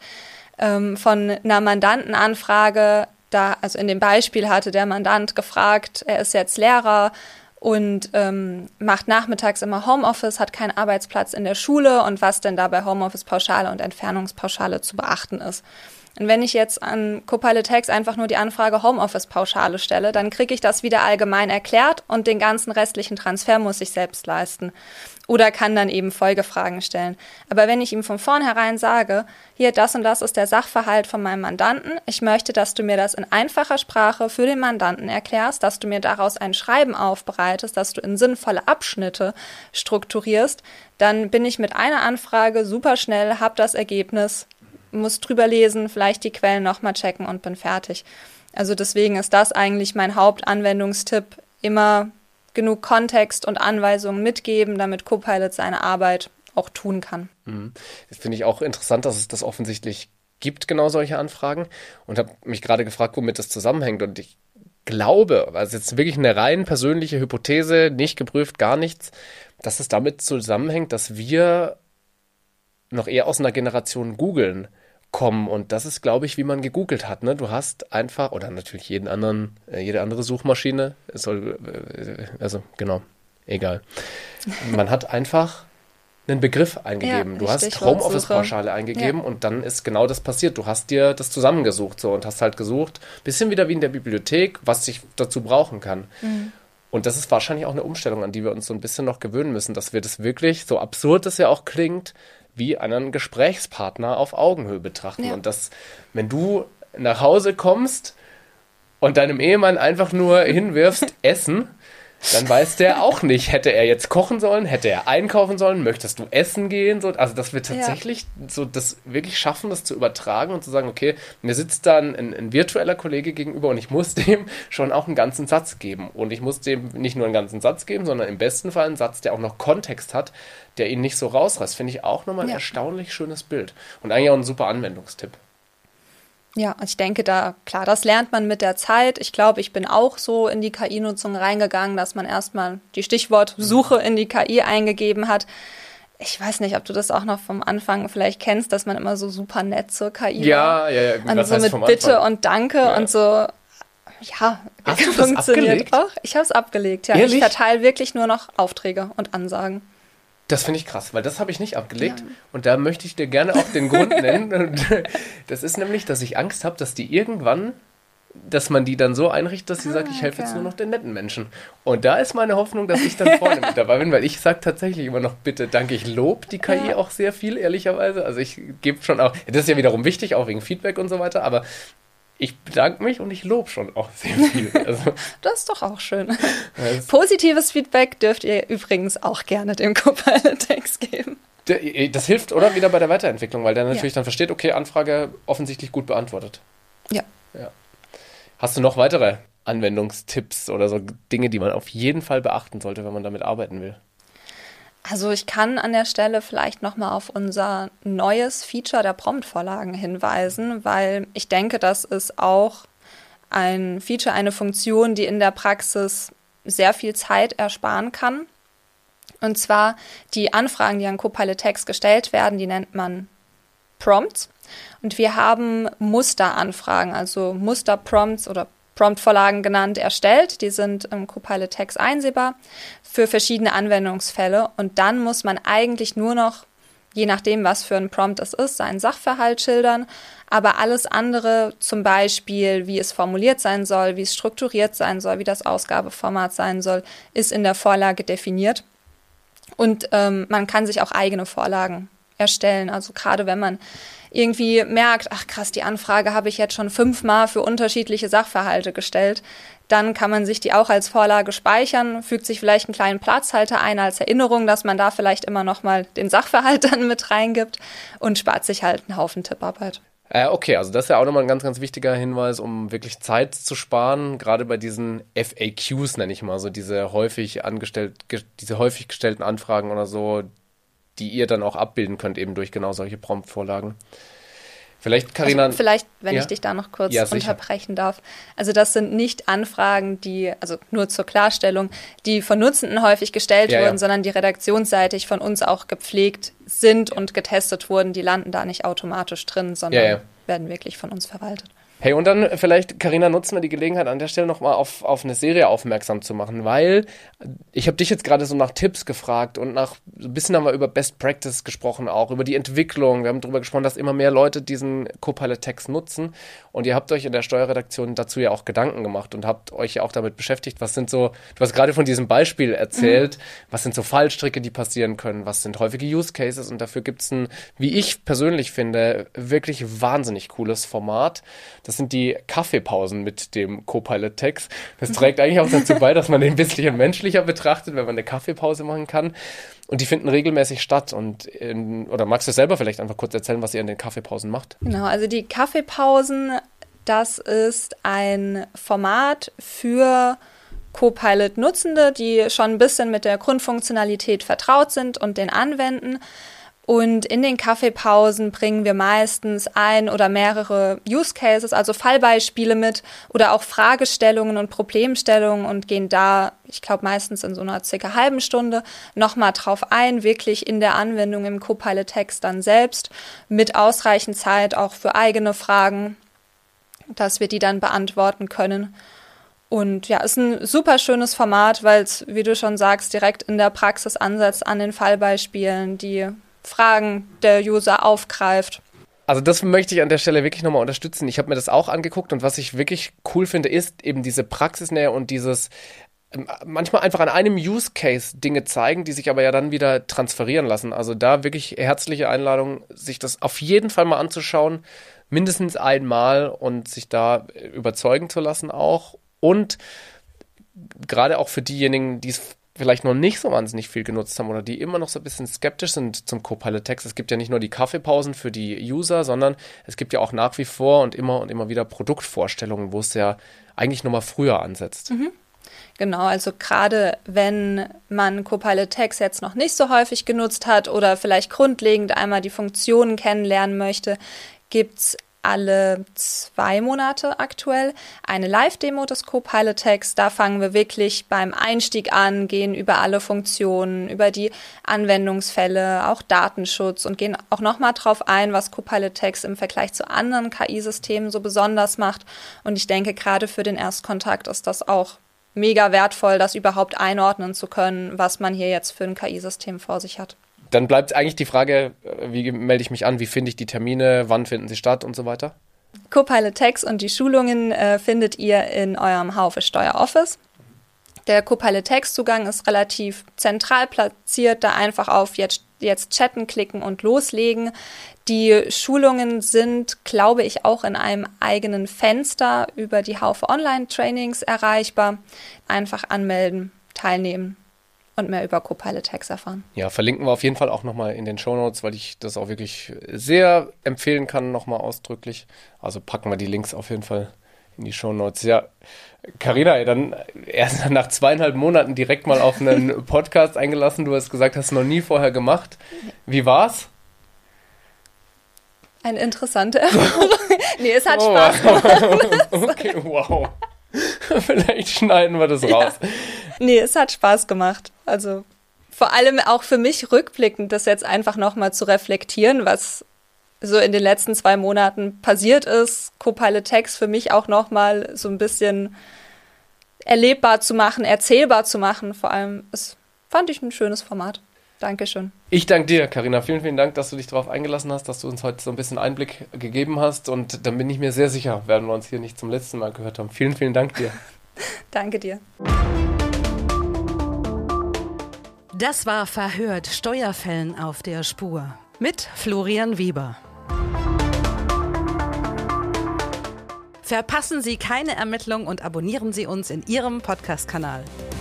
von einer Mandantenanfrage. Also in dem Beispiel hatte der Mandant gefragt, er ist jetzt Lehrer und macht nachmittags immer Homeoffice, hat keinen Arbeitsplatz in der Schule, und was denn da bei Homeoffice-Pauschale und Entfernungspauschale zu beachten ist. Und wenn ich jetzt an Copilot-Text einfach nur die Anfrage Homeoffice-Pauschale stelle, dann kriege ich das wieder allgemein erklärt, und den ganzen restlichen Transfer muss ich selbst leisten. Oder kann dann eben Folgefragen stellen. Aber wenn ich ihm von vornherein sage, hier, das und das ist der Sachverhalt von meinem Mandanten, ich möchte, dass du mir das in einfacher Sprache für den Mandanten erklärst, dass du mir daraus ein Schreiben aufbereitest, dass du in sinnvolle Abschnitte strukturierst, dann bin ich mit einer Anfrage super schnell, habe das Ergebnis, muss drüber lesen, vielleicht die Quellen nochmal checken und bin fertig. Also deswegen ist das eigentlich mein Hauptanwendungstipp, immer genug Kontext und Anweisungen mitgeben, damit Copilot seine Arbeit auch tun kann. Das finde ich auch interessant, dass es das offensichtlich gibt, genau solche Anfragen, und habe mich gerade gefragt, womit das zusammenhängt, und ich glaube, also jetzt wirklich eine rein persönliche Hypothese, nicht geprüft, gar nichts, dass es damit zusammenhängt, dass wir noch eher aus einer Generation Googeln kommen, und das ist, glaube ich, wie man gegoogelt hat, ne? Du hast einfach, oder natürlich jede andere Suchmaschine, also genau, egal. Man hat einfach einen Begriff eingegeben. Du hast Homeoffice-Pauschale eingegeben, und dann ist genau das passiert. Du hast dir das zusammengesucht so und hast halt gesucht, bisschen wieder wie in der Bibliothek, was ich dazu brauchen kann. Und das ist wahrscheinlich auch eine Umstellung, an die wir uns so ein bisschen noch gewöhnen müssen, dass wir das wirklich, so absurd es ja auch klingt, wie einen Gesprächspartner auf Augenhöhe betrachten. Ja. Und dass, wenn du nach Hause kommst und deinem Ehemann einfach nur hinwirfst, Essen, dann weiß der auch nicht, hätte er jetzt kochen sollen, hätte er einkaufen sollen, möchtest du essen gehen? So, also dass wir tatsächlich so das wirklich schaffen, das zu übertragen und zu sagen, okay, mir sitzt da ein virtueller Kollege gegenüber und ich muss dem schon auch einen ganzen Satz geben. Und ich muss dem nicht nur einen ganzen Satz geben, sondern im besten Fall einen Satz, der auch noch Kontext hat, der ihn nicht so rausreißt. Finde ich auch nochmal ein erstaunlich schönes Bild. Und eigentlich auch ein super Anwendungstipp. Ja, und ich denke klar, das lernt man mit der Zeit. Ich glaube, ich bin auch so in die KI-Nutzung reingegangen, dass man erstmal die Stichwortsuche in die KI eingegeben hat. Ich weiß nicht, ob du das auch noch vom Anfang vielleicht kennst, dass man immer so super nett zur KI war. Ja. Und so mit Bitte und Danke und so. Ja, hast du das funktioniert auch. Ich habe es abgelegt, ja. Ehrlich? Ich verteile wirklich nur noch Aufträge und Ansagen. Das finde ich krass, weil das habe ich nicht abgelegt. Ja. Und da möchte ich dir gerne auch den Grund nennen. Das ist nämlich, dass ich Angst habe, dass die irgendwann, dass man die dann so einrichtet, dass sie sagt, ich helfe jetzt nur noch den netten Menschen. Und da ist meine Hoffnung, dass ich dann vorne mit dabei bin, weil ich sage tatsächlich immer noch bitte, danke, ich lobe die KI auch sehr viel, ehrlicherweise. Also ich gebe schon auch, das ist ja wiederum wichtig, auch wegen Feedback und so weiter, aber ich bedanke mich und ich lobe schon auch sehr viel. Also, das ist doch auch schön. Positives Feedback dürft ihr übrigens auch gerne dem Copilot-Text geben. Das hilft, oder? Wieder bei der Weiterentwicklung, weil der natürlich dann versteht, okay, Anfrage offensichtlich gut beantwortet. Ja. Hast du noch weitere Anwendungstipps oder so Dinge, die man auf jeden Fall beachten sollte, wenn man damit arbeiten will? Also ich kann an der Stelle vielleicht nochmal auf unser neues Feature der Promptvorlagen hinweisen, weil ich denke, das ist auch ein Feature, eine Funktion, die in der Praxis sehr viel Zeit ersparen kann. Und zwar die Anfragen, die an Copilot-Text gestellt werden, die nennt man Prompts. Und wir haben Musteranfragen, also Musterprompts oder Promptvorlagen genannt, erstellt. Die sind im Copilot-Text einsehbar für verschiedene Anwendungsfälle. Und dann muss man eigentlich nur noch, je nachdem, was für ein Prompt es ist, seinen Sachverhalt schildern. Aber alles andere, zum Beispiel, wie es formuliert sein soll, wie es strukturiert sein soll, wie das Ausgabeformat sein soll, ist in der Vorlage definiert. Und man kann sich auch eigene Vorlagen erstellen. Also gerade wenn man irgendwie merkt, ach krass, die Anfrage habe ich jetzt schon 5-mal für unterschiedliche Sachverhalte gestellt, dann kann man sich die auch als Vorlage speichern, fügt sich vielleicht einen kleinen Platzhalter ein als Erinnerung, dass man da vielleicht immer nochmal den Sachverhalt dann mit reingibt und spart sich halt einen Haufen Tipparbeit. Okay, also das ist ja auch nochmal ein ganz, ganz wichtiger Hinweis, um wirklich Zeit zu sparen, gerade bei diesen FAQs, nenne ich mal, so diese häufig gestellten Anfragen oder so, die ihr dann auch abbilden könnt, eben durch genau solche Promptvorlagen. Vielleicht, Carina... Also vielleicht, wenn ich dich da noch kurz unterbrechen darf. Also das sind nicht Anfragen, also nur zur Klarstellung, die von Nutzenden häufig gestellt wurden, sondern die redaktionsseitig von uns auch gepflegt sind und getestet wurden. Die landen da nicht automatisch drin, sondern werden wirklich von uns verwaltet. Hey, und dann vielleicht, Carina, nutzen wir die Gelegenheit an der Stelle nochmal auf eine Serie aufmerksam zu machen, weil ich habe dich jetzt gerade so nach Tipps gefragt und so ein bisschen haben wir über Best Practice gesprochen auch, über die Entwicklung. Wir haben darüber gesprochen, dass immer mehr Leute diesen Copilot-Text nutzen und ihr habt euch in der Steuerredaktion dazu ja auch Gedanken gemacht und habt euch ja auch damit beschäftigt, was sind so, du hast gerade von diesem Beispiel erzählt, was sind so Fallstricke, die passieren können, was sind häufige Use Cases und dafür gibt es ein, wie ich persönlich finde, wirklich wahnsinnig cooles Format. Das sind die Kaffeepausen mit dem Copilot-Text. Das trägt eigentlich auch dazu bei, dass man den ein bisschen menschlicher betrachtet, wenn man eine Kaffeepause machen kann. Und die finden regelmäßig statt. Oder magst du selber vielleicht einfach kurz erzählen, was ihr in den Kaffeepausen macht? Genau, also die Kaffeepausen, das ist ein Format für Copilot-Nutzende, die schon ein bisschen mit der Grundfunktionalität vertraut sind und den anwenden. Und in den Kaffeepausen bringen wir meistens ein oder mehrere Use Cases, also Fallbeispiele mit oder auch Fragestellungen und Problemstellungen und gehen da, ich glaube meistens in so einer circa halben Stunde, nochmal drauf ein, wirklich in der Anwendung im Copilot-Text dann selbst, mit ausreichend Zeit auch für eigene Fragen, dass wir die dann beantworten können. Und ja, ist ein super schönes Format, weil es, wie du schon sagst, direkt in der Praxis ansetzt an den Fallbeispielen, die Fragen der User aufgreift. Also das möchte ich an der Stelle wirklich nochmal unterstützen. Ich habe mir das auch angeguckt und was ich wirklich cool finde, ist eben diese Praxisnähe und dieses manchmal einfach an einem Use Case Dinge zeigen, die sich aber ja dann wieder transferieren lassen. Also da wirklich herzliche Einladung, sich das auf jeden Fall mal anzuschauen, mindestens einmal und sich da überzeugen zu lassen auch. Und gerade auch für diejenigen, die es vielleicht noch nicht so wahnsinnig viel genutzt haben oder die immer noch so ein bisschen skeptisch sind zum Copilot Text. Es gibt ja nicht nur die Kaffeepausen für die User, sondern es gibt ja auch nach wie vor und immer wieder Produktvorstellungen, wo es ja eigentlich nochmal früher ansetzt. Mhm. Genau, also gerade wenn man Copilot Text jetzt noch nicht so häufig genutzt hat oder vielleicht grundlegend einmal die Funktionen kennenlernen möchte, gibt es alle 2 Monate aktuell eine Live-Demo des Copilot Text. Da fangen wir wirklich beim Einstieg an, gehen über alle Funktionen, über die Anwendungsfälle, auch Datenschutz und gehen auch nochmal drauf ein, was Copilot Text im Vergleich zu anderen KI-Systemen so besonders macht. Und ich denke, gerade für den Erstkontakt ist das auch mega wertvoll, das überhaupt einordnen zu können, was man hier jetzt für ein KI-System vor sich hat. Dann bleibt eigentlich die Frage, wie melde ich mich an, wie finde ich die Termine, wann finden sie statt und so weiter? Copilot Text und die Schulungen findet ihr in eurem Haufe Steuer Office. Der Copilot Text Zugang ist relativ zentral platziert, da einfach auf jetzt chatten klicken und loslegen. Die Schulungen sind, glaube ich, auch in einem eigenen Fenster über die Haufe Online-Trainings erreichbar. Einfach anmelden, teilnehmen und mehr über Copilot Text erfahren. Ja, verlinken wir auf jeden Fall auch nochmal in den Shownotes, weil ich das auch wirklich sehr empfehlen kann, nochmal ausdrücklich. Also packen wir die Links auf jeden Fall in die Shownotes. Ja, Carina, dann erst nach 2,5 Monaten direkt mal auf einen Podcast eingelassen. Du hast gesagt, hast du noch nie vorher gemacht. Wie war's? Eine interessante Erfahrung. Nee, es hat Spaß gemacht. Okay, wow. Vielleicht schneiden wir das raus. Ja. Nee, es hat Spaß gemacht. Also vor allem auch für mich rückblickend, das jetzt einfach nochmal zu reflektieren, was so in den letzten 2 Monaten passiert ist. Copilot Text für mich auch nochmal so ein bisschen erlebbar zu machen, erzählbar zu machen. Vor allem, es fand ich ein schönes Format. Dankeschön. Ich danke dir, Carina. Vielen, vielen Dank, dass du dich darauf eingelassen hast, dass du uns heute so ein bisschen Einblick gegeben hast. Und dann bin ich mir sehr sicher, werden wir uns hier nicht zum letzten Mal gehört haben. Vielen, vielen Dank dir. Danke dir. Das war Verhört, Steuerfällen auf der Spur mit Florian Weber. Verpassen Sie keine Ermittlung und abonnieren Sie uns in Ihrem Podcast-Kanal.